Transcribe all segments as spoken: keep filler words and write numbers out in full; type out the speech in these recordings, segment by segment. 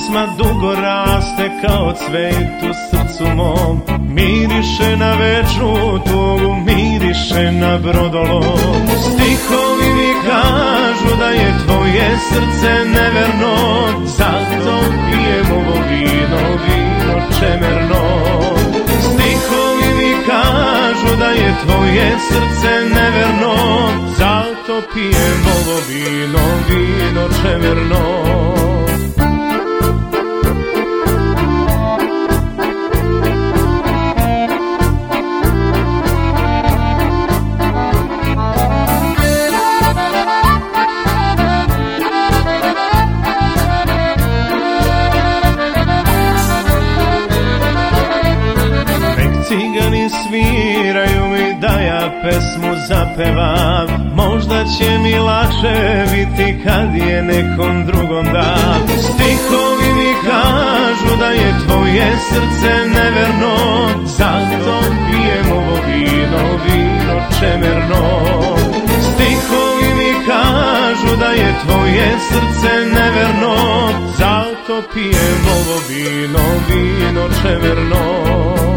pesma dugo raste kao cvet u srcu mom. Miriše na večnu tugu, miriše na brodolom. Stihovi mi kažu da je tvoje srce neverno, zato pijem ovo vino, vino čemerno. Stihovi mi kažu da je tvoje srce neverno, zato pijem ovo vino, vino čemerno. Cigani sviraju mi da ja pesmu zapevam, možda će mi lakše biti kad je nekom drugom dam. Stihovi mi kažu da je tvoje srce neverno, zato pijem ovo vino, vino čemerno. Stihovi mi kažu da je tvoje srce neverno, zato pijem ovo vino, vino čemerno.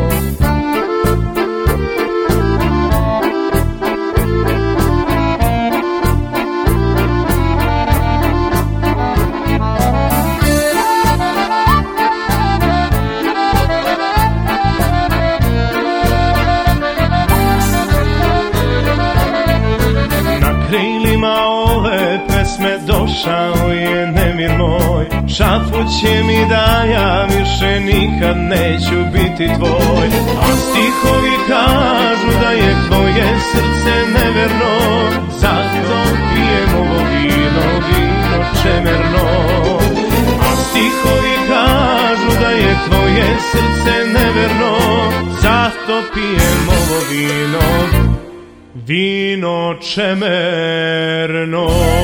Krilima ove pesme došao je nemir moj, šapuće mi da ja više nikad neću biti tvoj. A stihovi kažu da je tvoje srce neverno, zato pijem ovo vino, vino čemerno. A stihovi kažu da je tvoje srce neverno, zato pijem ovo vino, vino čemerno.